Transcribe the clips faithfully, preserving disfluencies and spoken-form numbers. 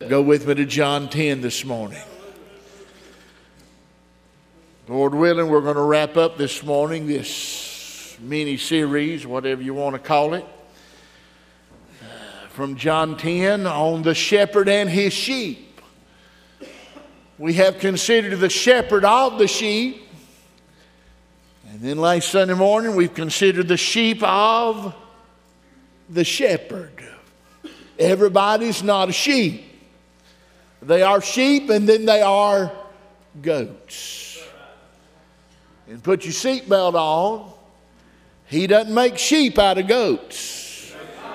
Go with me to John ten this morning. Lord willing, we're going to wrap up this morning, this mini-series, whatever you want to call it, from John ten on the shepherd and his sheep. We have considered the shepherd of the sheep. And then last Sunday morning, we've considered the sheep of the shepherd. Everybody's not a sheep. They are sheep and then they are goats. And put your seatbelt on. He doesn't make sheep out of goats.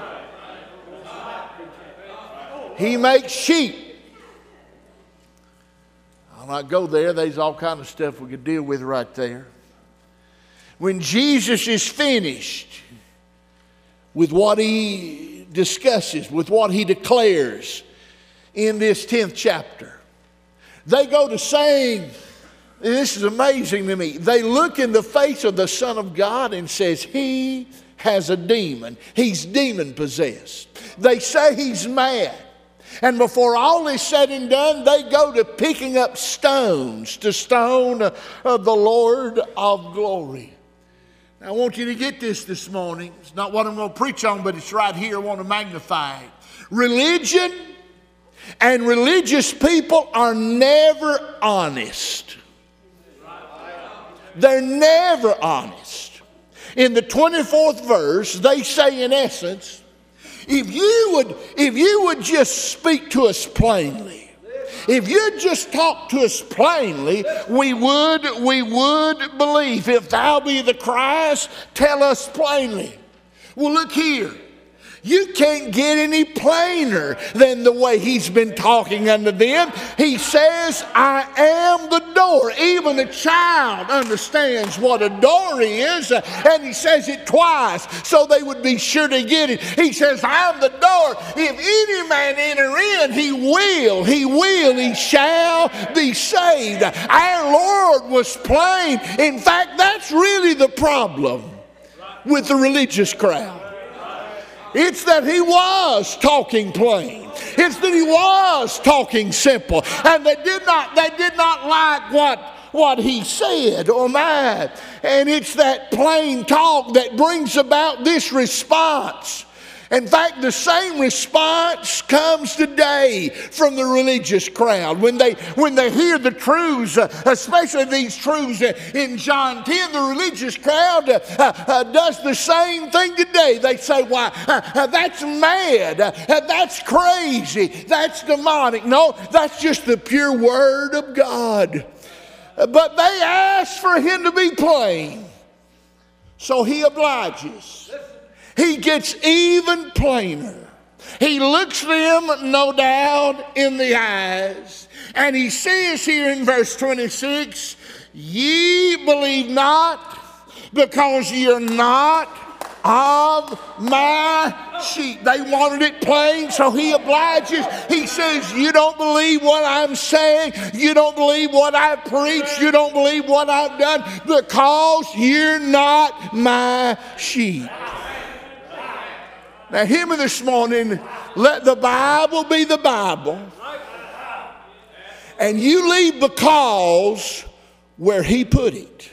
He makes sheep. I'll not go there. There's all kind of stuff we could deal with right there. When Jesus is finished with what he discusses, with what he declares in this tenth chapter, they go to saying, and this is amazing to me, they look in the face of the Son of God and says, he has a demon. He's demon possessed. They say he's mad. And before all is said and done, they go to picking up stones to stone uh, the Lord of glory. I want you to get this this morning. It's not what I'm going to preach on, but it's right here. I want to magnify it. Religion and religious people are never honest. They're never honest. In the twenty-fourth verse, they say in essence, if you would, if you would just speak to us plainly, if you'd just talk to us plainly, we would, we would believe. If thou be the Christ, tell us plainly. Well, look here. You can't get any plainer than the way he's been talking unto them. He says, I am the door. Even a child understands what a door is, and he says it twice so they would be sure to get it. He says, I am the door. If any man enter in, he will, he will, he shall be saved. Our Lord was plain. In fact, that's really the problem with the religious crowd. It's that he was talking plain. It's that he was talking simple. And they did not, they did not like what, what he said or mad. And it's that plain talk that brings about this response. In fact, the same response comes today from the religious crowd. When they, when they hear the truths, uh, especially these truths uh, in John ten, the religious crowd uh, uh, does the same thing today. They say, why, uh, uh, that's mad, uh, uh, that's crazy, that's demonic. No, that's just the pure word of God. Uh, but they ask for him to be plain, so he obliges. He gets even plainer. He looks them, no doubt, in the eyes. And he says here in verse twenty-six, ye believe not because ye are not of my sheep. They wanted it plain, so he obliges. He says, you don't believe what I'm saying. You don't believe what I preach. You don't believe what I've done because you're not my sheep. Now hear me this morning, let the Bible be the Bible, and you leave because where he put it.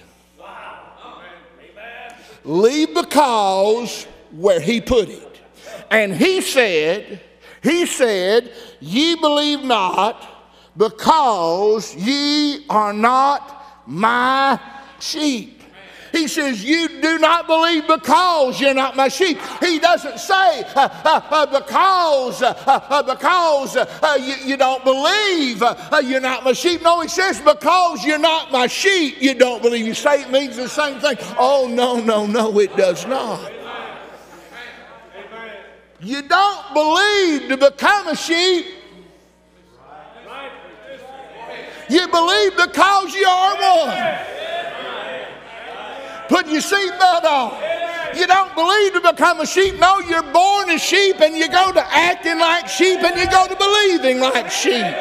Leave because where he put it. And he said, he said, ye believe not because ye are not my sheep. He says, you do not believe because you're not my sheep. He doesn't say uh, uh, uh, because, uh, uh, because uh, you, you don't believe uh, you're not my sheep. No, he says because you're not my sheep, you don't believe. You say it means the same thing. Oh, no, no, no, it does not. You don't believe to become a sheep. You believe because you are one. Put your seatbelt on. You don't believe to become a sheep. No, you're born a sheep and you go to acting like sheep and you go to believing like sheep.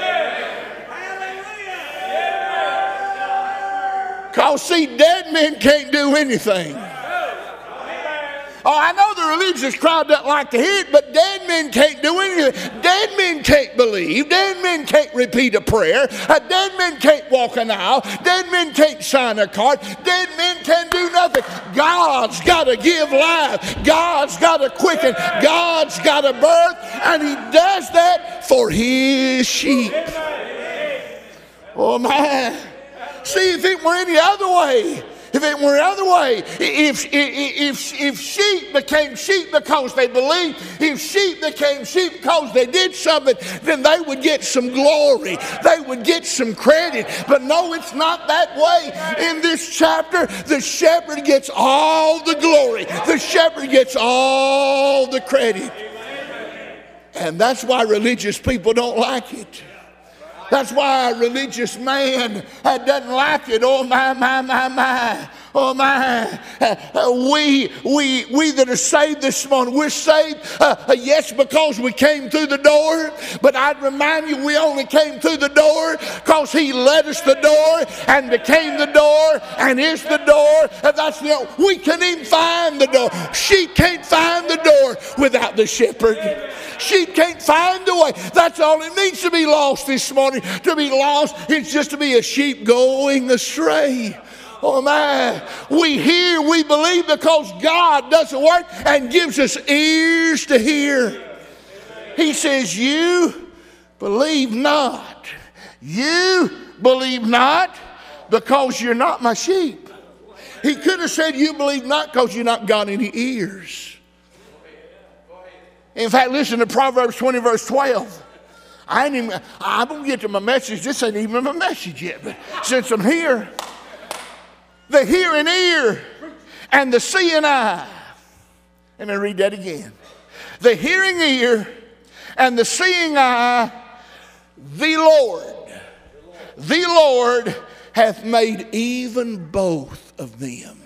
Because see, dead men can't do anything. Oh, I know the religious crowd doesn't like to hear it, but dead men can't do anything. Dead men can't believe. Dead men can't repeat a prayer. Uh, dead men can't walk an aisle. Dead men can't sign a card. Dead men can do nothing. God's got to give life. God's got to quicken. God's got to birth. And he does that for his sheep. Oh, man. See, if it were any other way, If it were another way, if, if, if sheep became sheep because they believed, if sheep became sheep because they did something, then they would get some glory. They would get some credit. But no, it's not that way. In this chapter, the shepherd gets all the glory. The shepherd gets all the credit. And that's why religious people don't like it. That's why a religious man uh, doesn't like it. Oh, my, my, my, my. Oh, my. Uh, uh, we, we, we that are saved this morning, we're saved, uh, uh, yes, because we came through the door. But I'd remind you, we only came through the door because he led us the door and became the door and is the door. And that's the, we can't even find the door. Sheep can't find the door without the shepherd. Sheep can't find the way. That's all it needs to be lost this morning. To be lost, it's just to be a sheep going astray. Oh, my. We hear, we believe because God does the work and gives us ears to hear. He says, you believe not. You believe not because you're not my sheep. He could have said, you believe not because you're not got any ears. In fact, listen to Proverbs twenty, verse twelve. I ain't even, I'm going to get to my message. This ain't even my message yet. But since I'm here, the hearing ear and the seeing eye. Let me read that again. The hearing ear and the seeing eye, the Lord, the Lord hath made even both of them.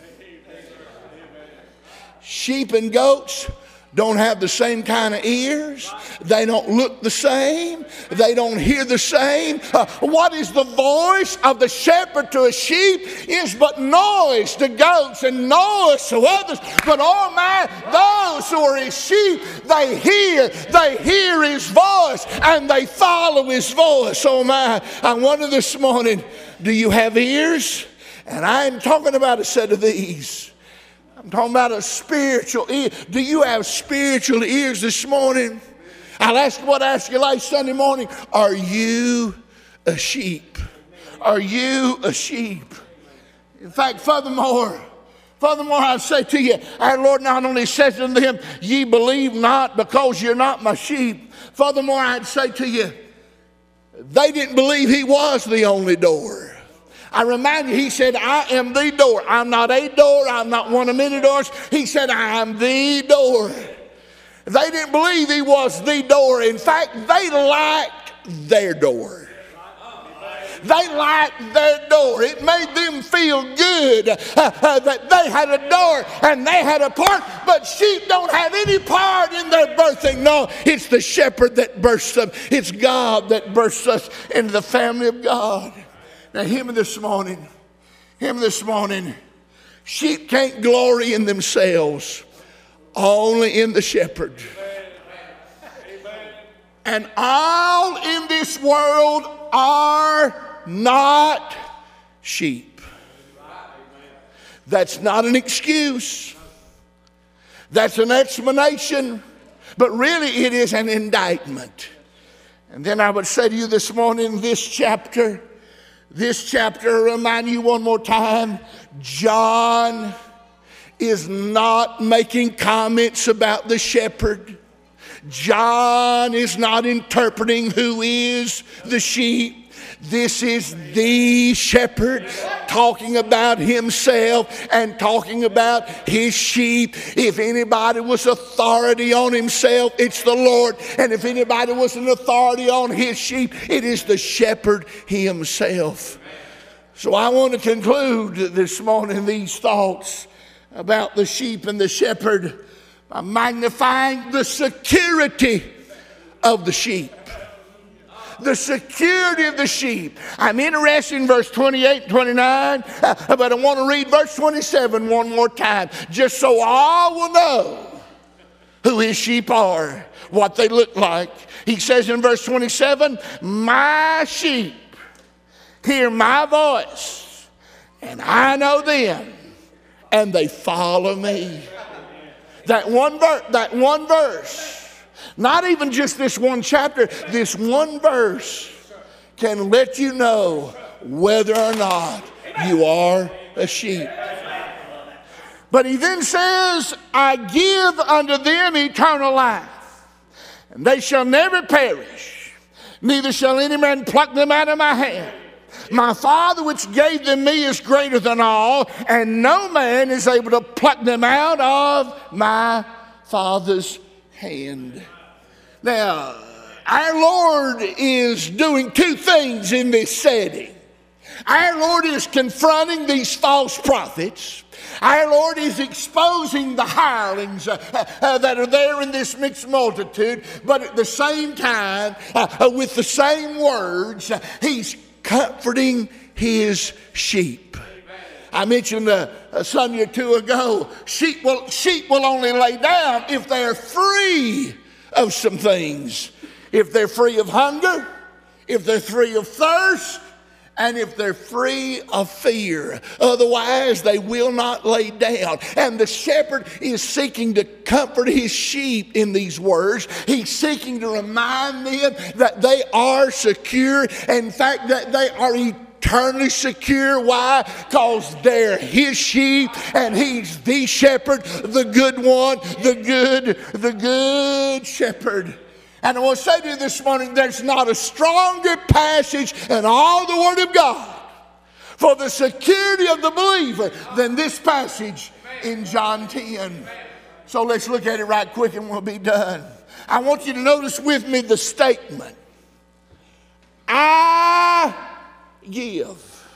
Sheep and goats don't have the same kind of ears. They don't look the same. They don't hear the same. Uh, what is the voice of the shepherd to a sheep is but noise to goats and noise to others. But oh my, those who are his sheep, they hear, they hear his voice and they follow his voice. Oh my, I wonder this morning, do you have ears? And I ain't talking about a set of these. I'm talking about a spiritual ear. Do you have spiritual ears this morning? I'll ask what I asked you last Sunday morning. Are you a sheep? Are you a sheep? In fact, furthermore, furthermore, I say to you, our Lord not only says unto him, ye believe not because you're not my sheep. Furthermore, I'd say to you, they didn't believe he was the only door. I remind you, he said, I am the door. I'm not a door. I'm not one of many doors. He said, I am the door. They didn't believe he was the door. In fact, they liked their door. They liked their door. It made them feel good uh, uh, that they had a door and they had a part. But sheep don't have any part in their birthing. No, it's the shepherd that births them. It's God that births us into the family of God. Now, him this morning, him this morning, sheep can't glory in themselves, only in the shepherd. And all in this world are not sheep. That's not an excuse. That's an explanation, but really it is an indictment. And then I would say to you this morning, this chapter, This chapter, remind you one more time, John is not making comments about the shepherd. John is not interpreting who is the sheep. This is the shepherd talking about himself and talking about his sheep. If anybody was authority on himself, it's the Lord. And if anybody was an authority on his sheep, it is the shepherd himself. So I want to conclude this morning these thoughts about the sheep and the shepherd by magnifying the security of the sheep. the security of the sheep. I'm interested in verse twenty-eight and twenty-nine, uh, but I want to read verse twenty-seven one more time, just so all will know who his sheep are, what they look like. He says in verse twenty-seven, my sheep hear my voice, and I know them, and they follow me. That one verse, that one verse, not even just this one chapter, this one verse can let you know whether or not you are a sheep. But he then says, I give unto them eternal life, and they shall never perish, neither shall any man pluck them out of my hand. My Father which gave them me is greater than all, and no man is able to pluck them out of my Father's hand. Now, our Lord is doing two things in this setting. Our Lord is confronting these false prophets. Our Lord is exposing the hirelings uh, uh, that are there in this mixed multitude, but at the same time, uh, uh, with the same words, uh, he's comforting his sheep. I mentioned uh, a Sunday or two ago, sheep will, sheep will only lay down if they're free of some things. If they're free of hunger, if they're free of thirst, and if they're free of fear. Otherwise, they will not lay down. And the shepherd is seeking to comfort his sheep in these words. He's seeking to remind them that they are secure. In fact, that they are eternally secure. Why? Because they're his sheep, and he's the shepherd, the good one, the good, the good shepherd. And I want to say to you this morning, there's not a stronger passage in all the Word of God for the security of the believer than this passage in John ten. So let's look at it right quick and we'll be done. I want you to notice with me the statement. I give.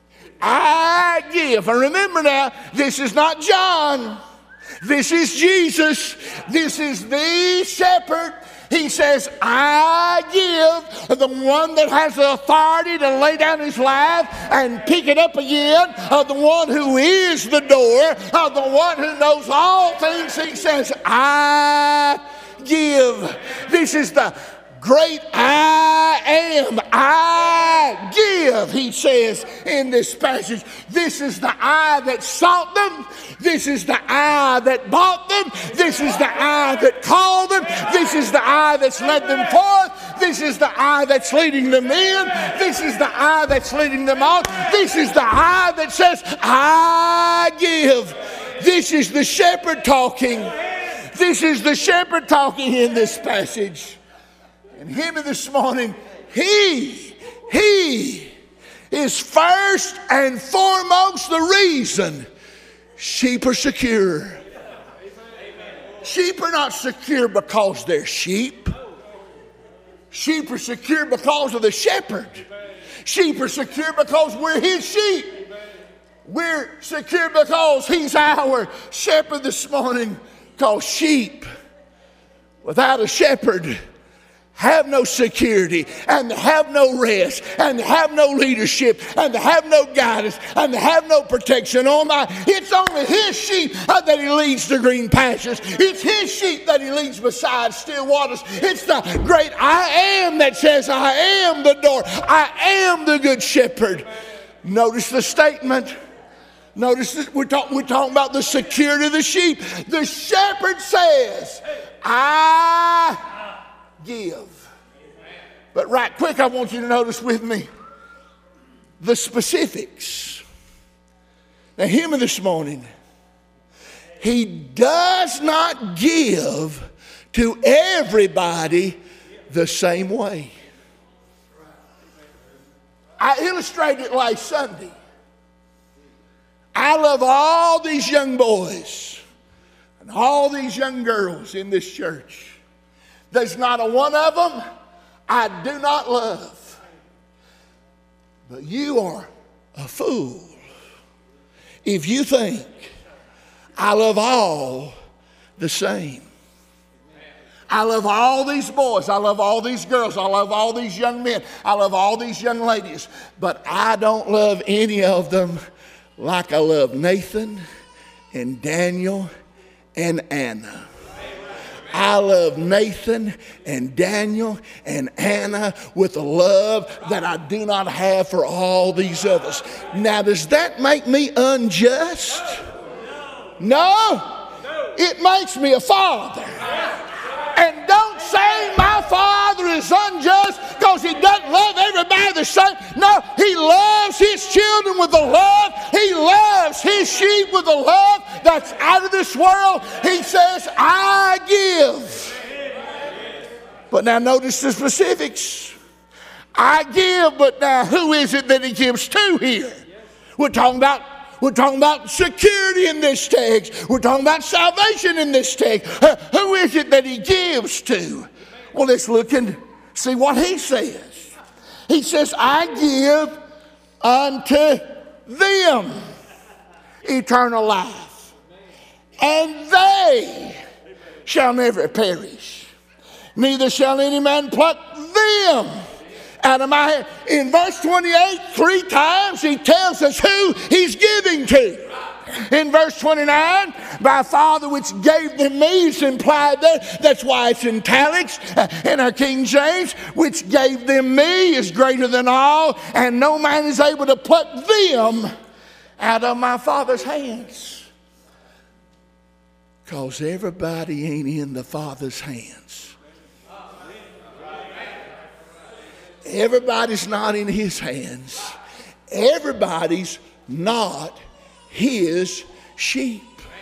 I give. And remember now, this is not John. This is Jesus. This is the shepherd. He says, I give, the one that has the authority to lay down his life and pick it up again, of the one who is the door, of the one who knows all things. He says, I give. This is the great I am. I give, he says in this passage. This is the I that sought them. This is the I that bought them. This is the I that called them. This is the I that's led them forth. This is the I that's leading them in. This is the I that's leading them on. This is the I that says, I give. This is the shepherd talking. This is the shepherd talking in this passage. And him this morning, he, he is first and foremost the reason sheep are secure. Sheep are not secure because they're sheep. Sheep are secure because of the shepherd. Sheep are secure because we're his sheep. We're secure because he's our shepherd this morning. Because sheep without a shepherd have no security, and have no rest, and have no leadership, and have no guidance, and have no protection. Oh my, it's only his sheep that he leads to green pastures. It's his sheep that he leads beside still waters. It's the great I am that says, I am the door. I am the good shepherd. Notice the statement. Notice that we're, talk, we're talking about the security of the sheep. The shepherd says, I give. But right quick, I want you to notice with me the specifics. Now, hear me this morning. He does not give to everybody the same way. I illustrated it last Sunday. I love all these young boys and all these young girls in this church. There's not a one of them I do not love. But you are a fool if you think I love all the same. I love all these boys. I love all these girls. I love all these young men. I love all these young ladies. But I don't love any of them like I love Nathan and Daniel and Anna. I love Nathan and Daniel and Anna with a love that I do not have for all these others. Now, does that make me unjust? No. It makes me a father. And don't say my father is unjust because he doesn't love everybody the same. No, he loves his children with a love. He loves his sheep with a love that's out of this world. He says, I give. But now notice the specifics. I give, but now who is it that he gives to here? We're talking about We're talking about security in this text. We're talking about salvation in this text. Uh, who is it that he gives to? Well, let's look and see what he says. He says, I give unto them eternal life, and they shall never perish. Neither shall any man pluck them out of my hand. In verse twenty-eight, three times he tells us who he's giving to. In verse twenty-nine, my Father which gave them me is implied there. That's why it's in italics in our King James. Which gave them me is greater than all, and no man is able to pluck them out of my Father's hands. Because everybody ain't in the Father's hands. Everybody's not in his hands. Everybody's not his sheep.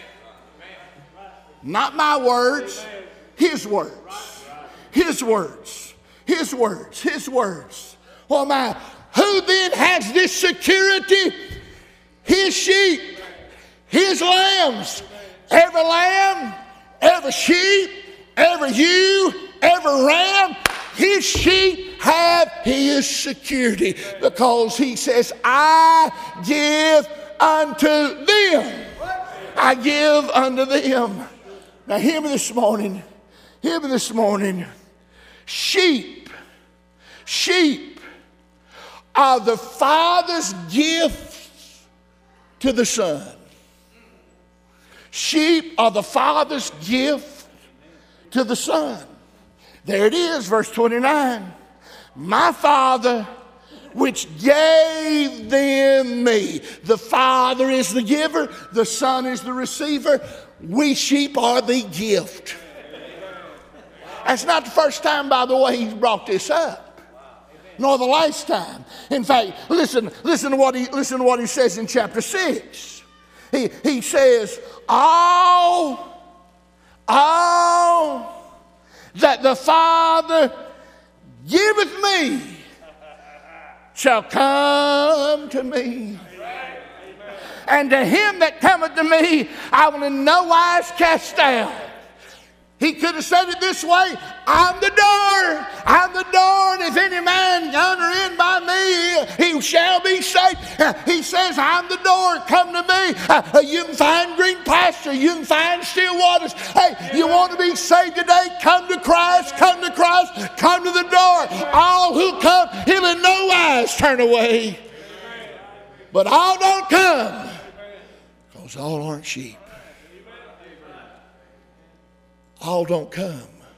Not my words, his words. His words. His words. His words. Oh my, who then has this security? His sheep. His lambs. Every lamb, every sheep, every ewe, every ram, his sheep have his security, because he says, I give unto them. I give unto them. Now hear me this morning. Hear me this morning. Sheep, sheep are the Father's gift to the Son. Sheep are the Father's gift to the Son. There it is, verse twenty-nine. My Father which gave them me. The Father is the giver. The Son is the receiver. We sheep are the gift. That's not the first time, by the way, he's brought this up. Nor the last time. In fact, listen, listen to what he listen to what he says in chapter six. He, he says, all, all that the Father giveth me shall come to me. And to him that cometh to me, I will in no wise cast out. He could have said it this way, I'm the door, I'm the door, and if any man enter in by me, he shall be saved. He says, I'm the door, come to me. You can find green pasture, you can find still waters. Hey, you want to be saved today, come to Christ, come to Christ, come to the door. All who come, he'll in no wise turn away. But all don't come, because all aren't sheep. All don't come,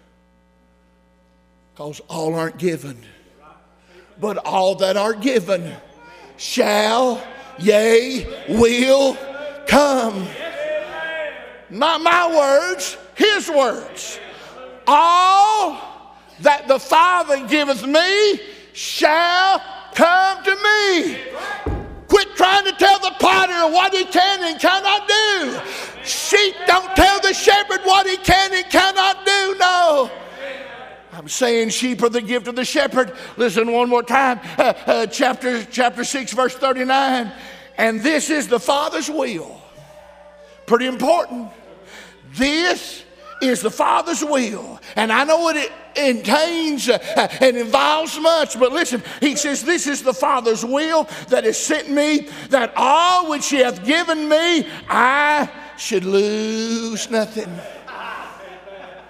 because all aren't given. But all that are given shall, yea, will come. Not my words, his words. All that the Father giveth me shall come to me. Quit trying to tell the potter what he can and cannot do. Sheep don't tell the shepherd what he can and cannot do. No. I'm saying sheep are the gift of the shepherd. Listen one more time. Uh, uh, chapter, chapter six, verse thirty-nine. And this is the Father's will. Pretty important. This is the Father's will. And I know it contains uh, and involves much, but listen, he says, this is the Father's will that has sent me, that all which he hath given me, I should lose nothing.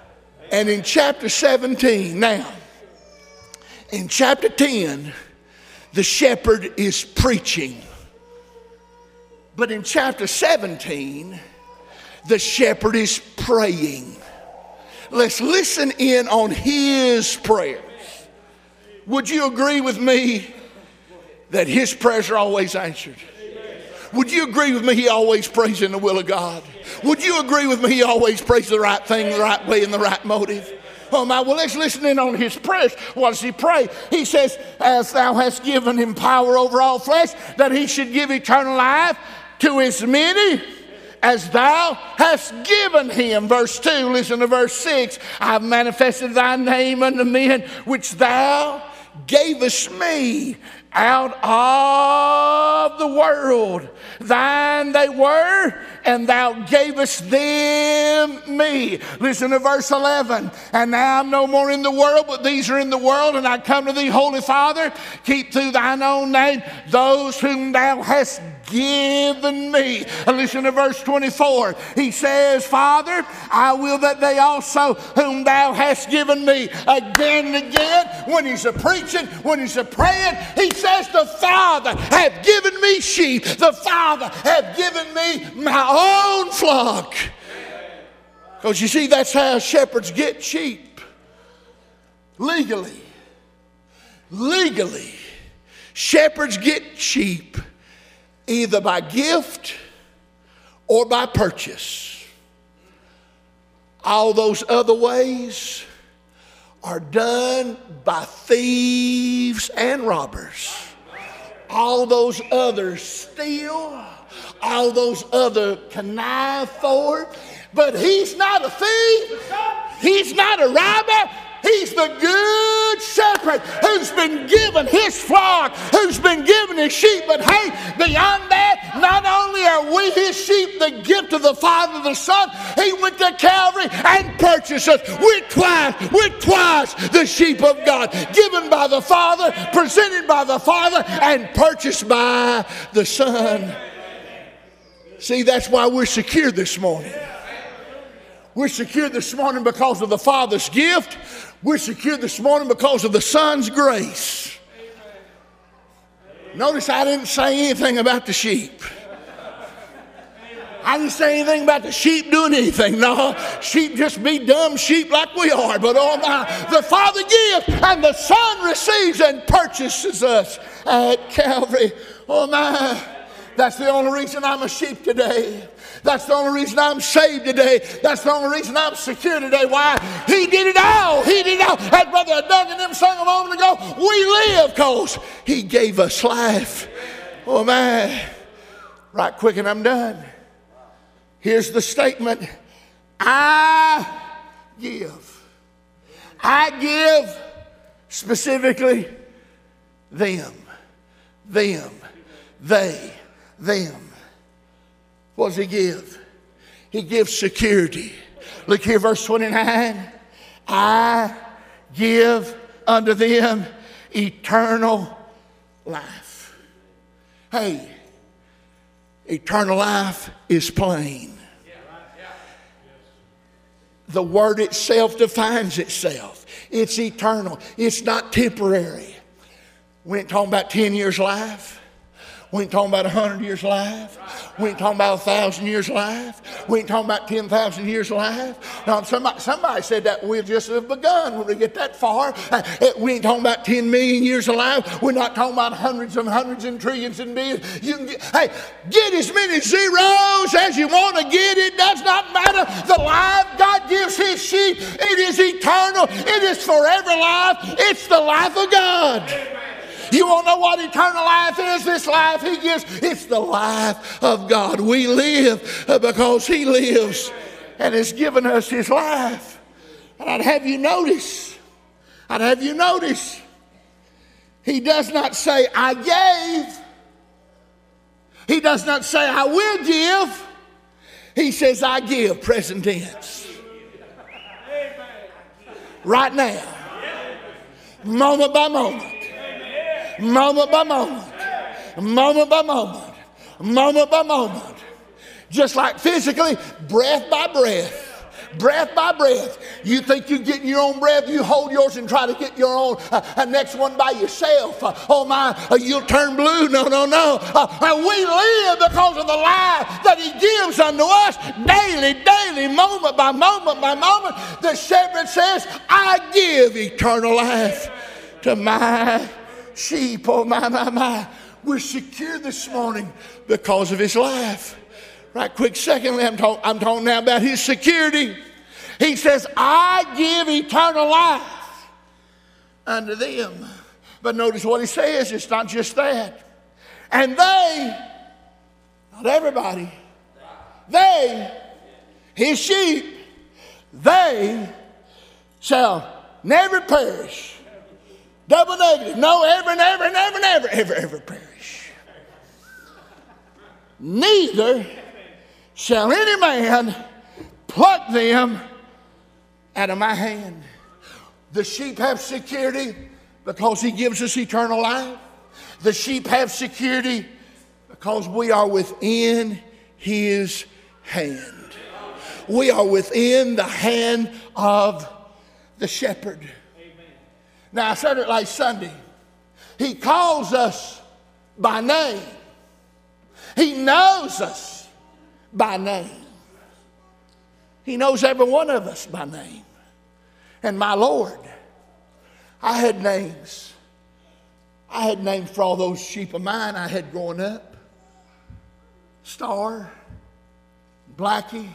And in chapter seventeen, now, in chapter ten, the shepherd is preaching. But in chapter seventeen, the shepherd is praying. Let's listen in on his prayers. Would you agree with me that his prayers are always answered? Would you agree with me he always prays in the will of God? Would you agree with me he always prays the right thing, the right way, and the right motive? Oh my, well, let's listen in on his prayers. What does he pray? He says, as thou hast given him power over all flesh, that he should give eternal life to as many as thou hast given him. Verse two, listen to verse six. I have manifested thy name unto men, which thou gavest me out of the world. Thine they were, and thou gavest them me. Listen to verse eleven. And now I'm no more in the world, but these are in the world, and I come to thee, Holy Father. Keep through thine own name those whom thou hast given me. And listen to verse twenty-four. He says, Father, I will that they also whom thou hast given me. Again and again, when he's a preaching, when he's a praying, he says, the Father hath given me sheep. The Father hath given me my own flock. Because you see, that's how shepherds get sheep. Legally. Legally. Shepherds get sheep either by gift or by purchase. All those other ways are done by thieves and robbers. All those others steal. All those others connive for. But he's not a thief. He's not a robber. He's the good shepherd who's been given his flock, who's been given his sheep. But hey, beyond that, not only are we his sheep, the gift of the Father, the Son, he went to Calvary and purchased us. We're twice, we're twice the sheep of God, given by the Father, presented by the Father, and purchased by the Son. See, that's why we're secure this morning. We're secure this morning because of the Father's gift. We're secure this morning because of the Son's grace. Notice I didn't say anything about the sheep. I didn't say anything about the sheep doing anything. No, sheep just be dumb sheep like we are. But oh my, the Father gives and the Son receives and purchases us at Calvary. Oh my, that's the only reason I'm a sheep today. That's the only reason I'm saved today. That's the only reason I'm secure today. Why? He did it all. He did it all. As Brother Doug and them sung a moment ago, we live because he gave us life. Oh, man. Right quick and I'm done. Here's the statement. I give. I give specifically them. Them. They. Them. What does he give? He gives security. Look here, verse twenty-nine. I give unto them eternal life. Hey, eternal life is plain. The word itself defines itself. It's eternal. It's not temporary. We ain't talking about ten years life. We ain't talking about a hundred years life. We ain't talking about a thousand years life. We ain't talking about ten thousand years life. Now, somebody, somebody said that we'll just have begun when we get that far. Uh, we ain't talking about ten million years of life. We're not talking about hundreds and hundreds and trillions and billions. You can get, hey, get as many zeros as you want to get. It does not matter. The life God gives his sheep, it is eternal. It is forever life. It's the life of God. You want to know what eternal life is? This life he gives, it's the life of God. We live because he lives and has given us his life. And I'd have you notice, I'd have you notice, he does not say, I gave. He does not say, I will give. He says, I give, present tense. Right now. Moment by moment. Moment by moment, moment by moment, moment by moment. Just like physically, breath by breath, breath by breath. You think you're getting your own breath, you hold yours and try to get your own uh, uh, next one by yourself. Uh, oh my, uh, you'll turn blue. No, no, no. Uh, and we live because of the life that he gives unto us daily, daily, moment by moment by moment. The shepherd says, I give eternal life to my sheep. Oh my, my, my. We're secure this morning because of his life. Right quick, secondly, I'm, talk, I'm talking now about his security. He says, I give eternal life unto them. But notice what he says, it's not just that. And they, not everybody, they, his sheep, they shall never perish. Double negative. No, ever, never, never, never, ever, ever perish. Neither shall any man pluck them out of my hand. The sheep have security because he gives us eternal life. The sheep have security because we are within his hand. We are within the hand of the shepherd. Now, I said it last Sunday. He calls us by name. He knows us by name. He knows every one of us by name. And my Lord, I had names. I had names for all those sheep of mine I had growing up. Star, Blackie,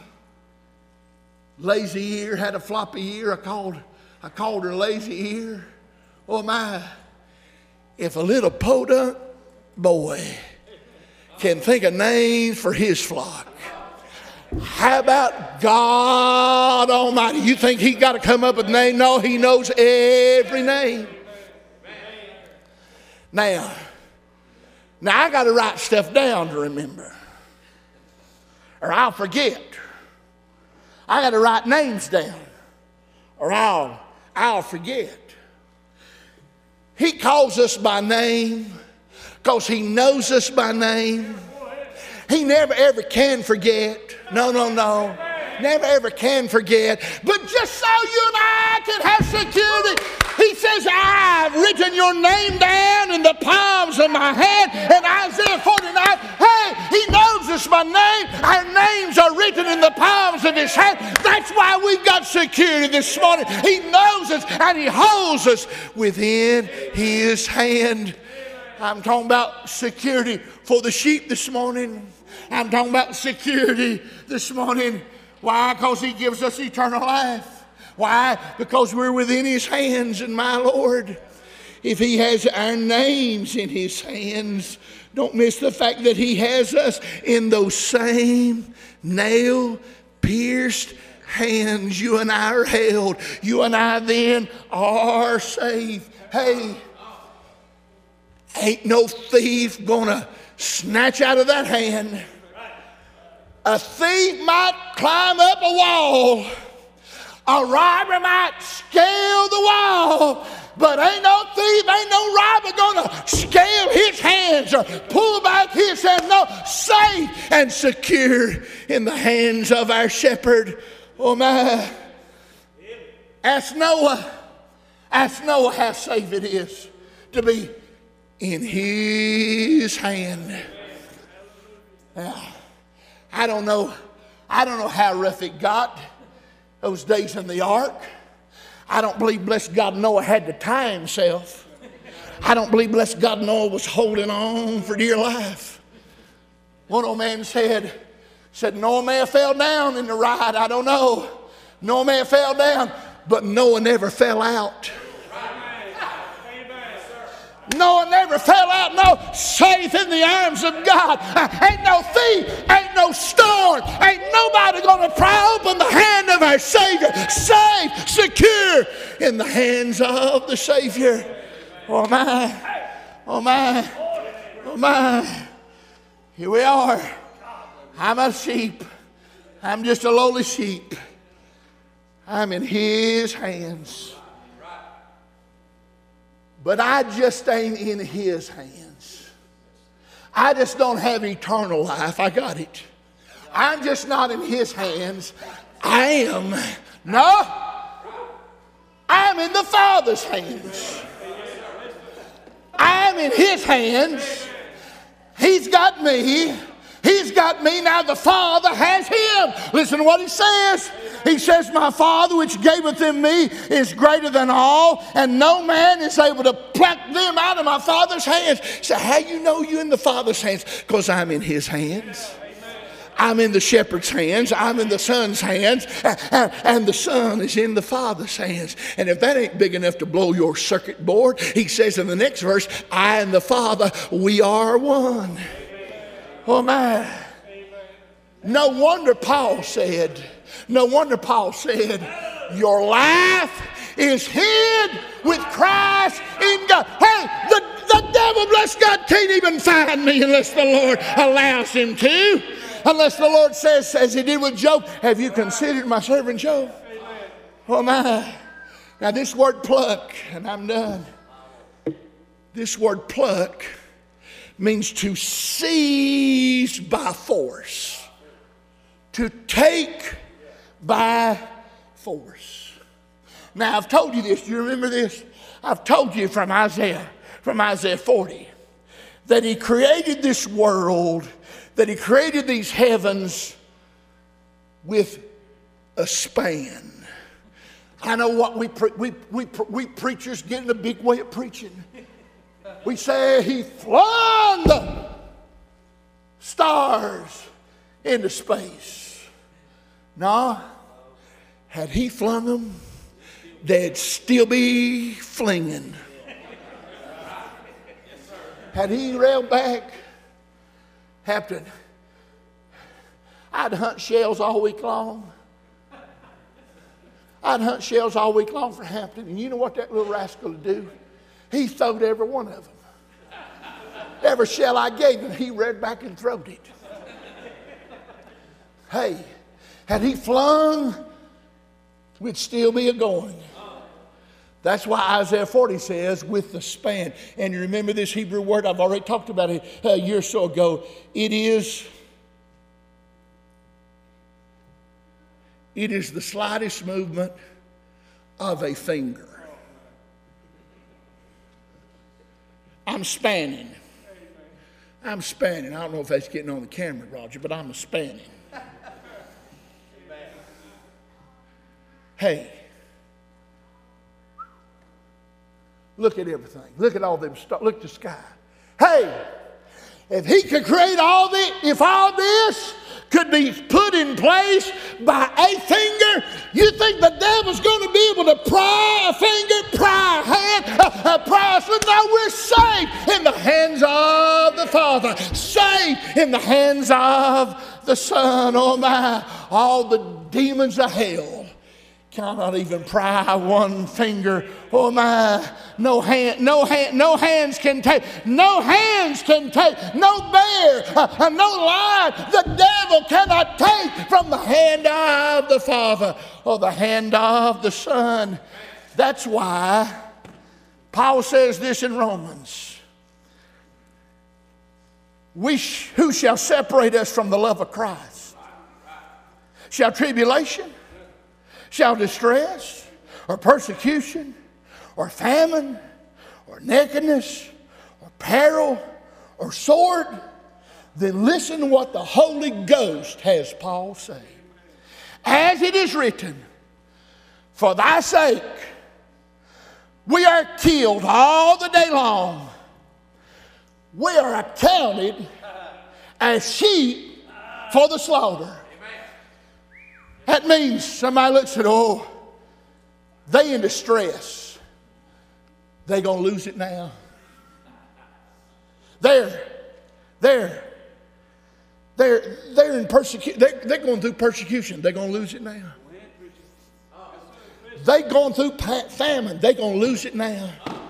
Lazy Ear, had a floppy ear. I called, I called her Lazy Ear. Oh my, if a little podunk boy can think of names for his flock, how about God Almighty? You think he got to come up with a name? No, he knows every name. Now, now I got to write stuff down to remember, or I'll forget. I got to write names down, or I'll I'll forget. He calls us by name because he knows us by name. He never ever can forget. No, no, no. Never ever can forget. But just so you and I can have security, he says, I've written your name down in the palms of my hand. And Isaiah forty-nine, hey, he knows us by name. Our names are written in the palms of his hand. That's why we've got security this morning. He knows us and he holds us within his hand. I'm talking about security for the sheep this morning. I'm talking about security this morning. Why? Because he gives us eternal life. Why? Because we're within his hands. And my Lord, if he has our names in his hands, don't miss the fact that he has us in those same nail-pierced hands. You and I are held. You and I then are saved. Hey, ain't no thief gonna snatch out of that hand. A thief might climb up a wall. A robber might scale the wall. But ain't no thief, ain't no robber gonna scale his hands or pull back his hands. No, safe and secure in the hands of our shepherd. Oh my. Ask Noah. Ask Noah how safe it is to be in his hand. Now, I don't know, I don't know how rough it got those days in the ark. I don't believe, bless God, Noah had to tie himself. I don't believe, bless God, Noah was holding on for dear life. One old man said, said Noah may have fell down in the ride. I don't know. Noah may have fell down, but Noah never fell out. Noah never fell out. No, safe in the arms of God. Ain't no thief, ain't no storm, ain't nobody going to pry open the hand of our Savior. Safe, secure in the hands of the Savior. Oh my, oh my, oh my. Here we are. I'm a sheep. I'm just a lowly sheep. I'm in his hands. But I just ain't in his hands. I just don't have eternal life. I got it. I'm just not in his hands. I am. No. I'm in the Father's hands. I'm in His hands. He's got me. He's got me. Now the Father has Him. Listen to what He says. He says, my Father which gaveth them me is greater than all, and no man is able to pluck them out of my Father's hands. So how you know you're in the Father's hands? Because I'm in His hands. I'm in the shepherd's hands. I'm in the Son's hands. And the Son is in the Father's hands. And if that ain't big enough to blow your circuit board, He says in the next verse, I and the Father, we are one. Oh my. No wonder Paul said, no wonder Paul said, your life is hid with Christ in God. Hey, the, the devil, bless God, can't even find me unless the Lord allows him to. Unless the Lord says, as He did with Job, have you considered my servant Job? Oh my. Now this word pluck, and I'm done. This word pluck means to seize by force. To take by force. Now I've told you this. Do you remember this? I've told you from Isaiah, from Isaiah forty, that He created this world, that He created these heavens with a span. I know what we, pre- we, we, we preachers get in a big way of preaching. We say He flung the stars into space. No, had He flung them, they'd still be flinging. Had He railed back, Hampton, I'd hunt shells all week long. I'd hunt shells all week long for Hampton. And you know what that little rascal would do? He throwed every one of them. Every shell I gave him, he reared back and throwed it. Hey, had he flung, we'd still be a-going. That's why Isaiah forty says, with the span. And you remember this Hebrew word, I've already talked about it a year or so ago. It is, it is the slightest movement of a finger. I'm spanning. I'm spanning. I don't know if that's getting on the camera, Roger, but I'm a spanning. Hey. Look at everything. Look at all them stars. Look at the sky. Hey, if He could create all this, if all this could be put in place by a finger, you think the devil's going to be able to pry a finger, pry a hand, uh, uh, pry us? No, we're saved in the hands of the Father, saved in the hands of the Son. Oh my, all the demons of hell cannot even pry one finger. Oh my, no hand, no hand, no hands can take, no hands can take, no bear, uh, no lion, the devil cannot take from the hand of the Father or the hand of the Son. That's why Paul says this in Romans. We sh- who shall separate us from the love of Christ? Shall tribulation? Shall distress, or persecution, or famine, or nakedness, or peril, or sword? Then listen to what the Holy Ghost has Paul say. As it is written, for thy sake we are killed all the day long. We are accounted as sheep for the slaughter. That means somebody looks at, oh, they in distress. They gonna lose it now. They're, they're, they're, they're in persecution. They're, they're going through persecution. They're gonna lose it now. They going through famine. They're gonna lose it now.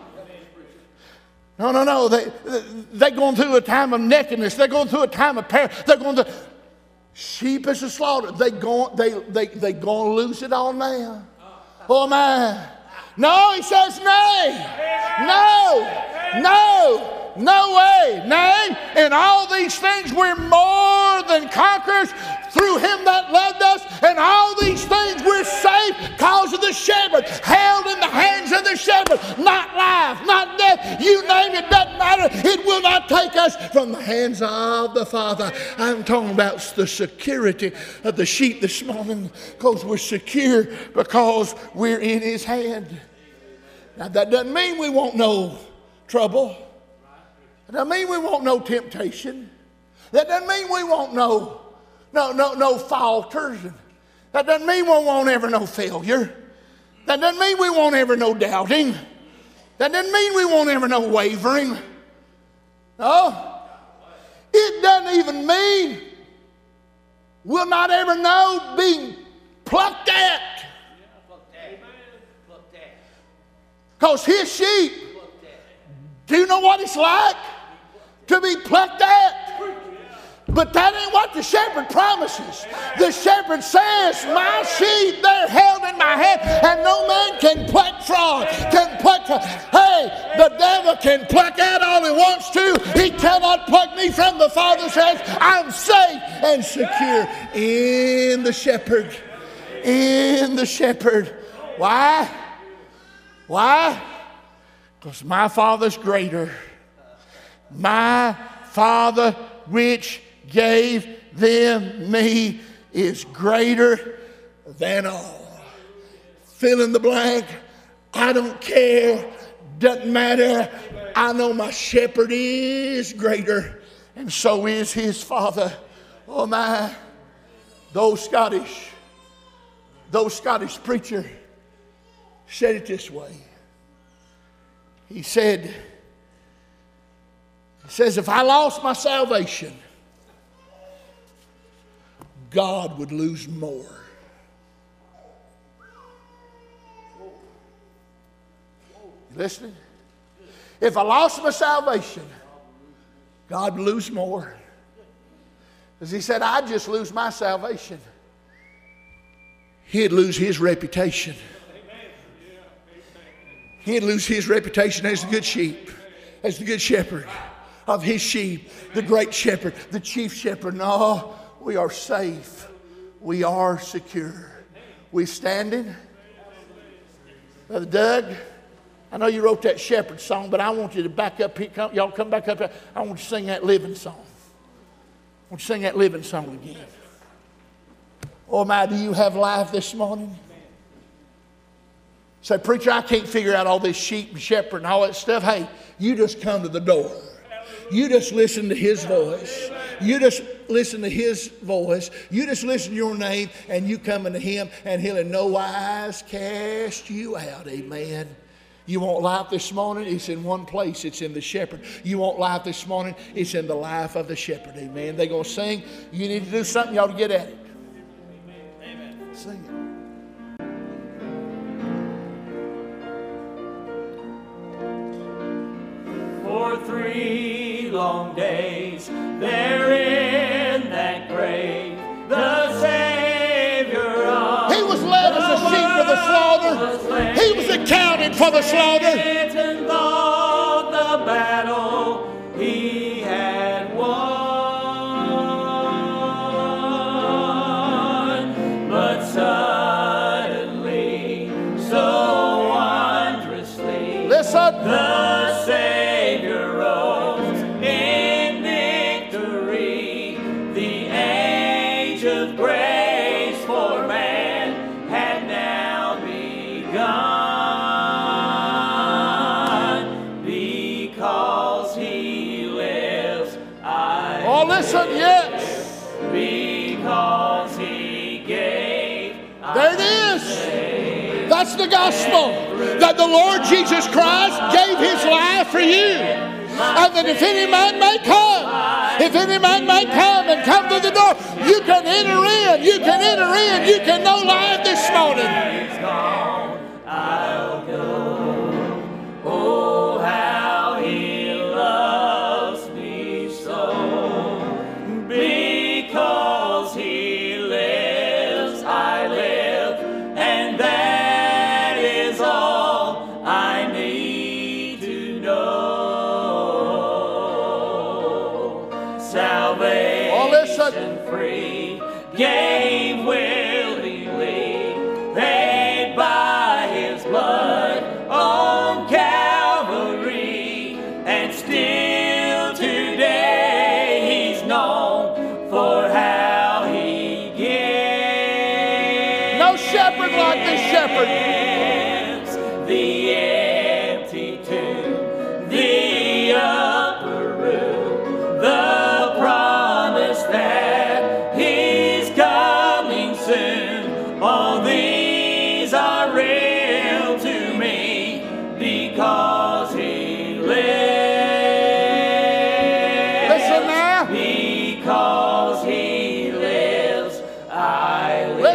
No, no, no. They, they're going through a time of nakedness. They're going through a time of peril. They're going to. Sheep is a slaughter. They going they they they going to lose it all now. Oh my! No, he says nay, no, no, no way, nay. In all these things we're more than conquerors through Him that loved us. And all these things we're saved because of the shepherd, held in the hands of the shepherd. Not life, not death, you name it, doesn't matter. It will not take us from the hands of the Father. I'm talking about the security of the sheep this morning, because we're secure because we're in His hand. Now that doesn't mean we won't know trouble. That doesn't mean we won't know temptation. That doesn't mean we won't know no, no, no falters. That doesn't mean we won't ever know failure. That doesn't mean we won't ever know doubting. That doesn't mean we won't ever know wavering. No. It doesn't even mean we'll not ever know being plucked at. Because His sheep, do you know what it's like to be plucked at? But that ain't what the shepherd promises. The shepherd says, my sheep, they're held in my hand, and no man can pluck from, can pluck from. Hey, the devil can pluck out all he wants to. He cannot pluck me from the Father's hands. I'm safe and secure in the shepherd. In the shepherd. Why? Why? Because my Father's greater. My Father which gave them me is greater than all. Fill in the blank. I don't care. Doesn't matter. I know my shepherd is greater, and so is his Father. Oh my. Those Scottish, those Scottish preacher said it this way. He said, he says, if I lost my salvation, God would lose more. You listening? If I lost my salvation, God would lose more. Because he said, I'd just lose my salvation. He'd lose his reputation. He'd lose his reputation as the good sheep, as the good shepherd of his sheep, the great shepherd, the chief shepherd. No, we are safe. We are secure. We standing. Brother Doug, I know you wrote that shepherd song, but I want you to back up here. Come, y'all come back up here. I want you to sing that living song. I want you to sing that living song again. Oh my, do you have life this morning? Say, preacher, I can't figure out all this sheep and shepherd and all that stuff. Hey, you just come to the door. You just listen to his voice. You just listen to his voice. You just listen to your name, and you come into him, and he'll in no wise cast you out. Amen. You want life this morning? It's in one place. It's in the shepherd. You want life this morning? It's in the life of the shepherd. Amen. They're going to sing. You need to do something. You ought to get at it. Amen. Sing it. For three long days there in that grave, the Savior of He was led as a sheep for the slaughter. He was accounted for the slaughter. And thought the battle he had won, but suddenly, so wondrously, listen. the Savior rose in victory. The age of grace for man had now begun. Because he lives, I Oh, listen, yes. Because he gave, There it is. That's the gospel. That the Lord Jesus Christ gave his life for you. And that if any man may come, if any man may come and come to the door, you can enter in. You can enter in. You can know life this morning. I'll go. Oh, how he loves me so. Because he lives, I live, and that is all I need to know. Salvation Oh, listen. free, gave will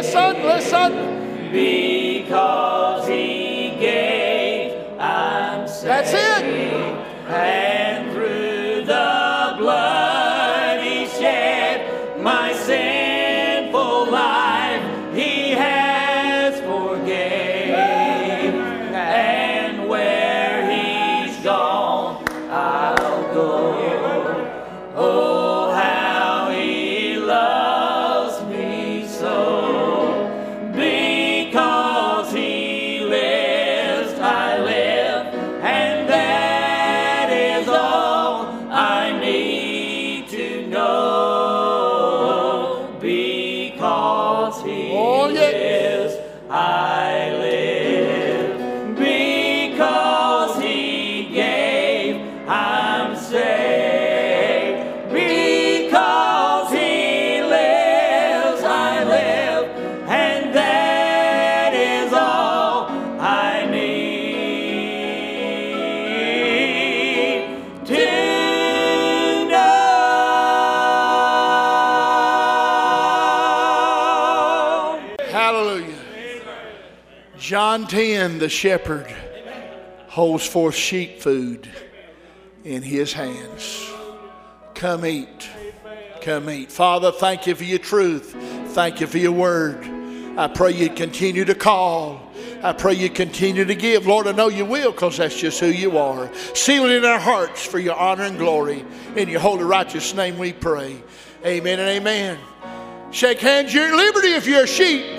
listen, listen. Because he gave, I'm saved. That's it. And through the blood he shed, my sinful life he has forgave. And where he's gone, I'll go. Oh, how he loves me so. Because he lives, I live, and that is all I need to know. Because he Oh, yeah. lives, I live. Because he gave, I'm saved. Because he lives, I live, and that is all I need to know. Hallelujah. John ten, the shepherd holds forth sheep food in his hands. Come eat. Come eat. Father, thank you for your truth. Thank you for your word. I pray you continue to call. I pray you continue to give. Lord, I know you will, because that's just who you are. Seal it in our hearts for your honor and glory. In your holy righteous name we pray. Amen and amen. Shake hands. You're at liberty if you're a sheep.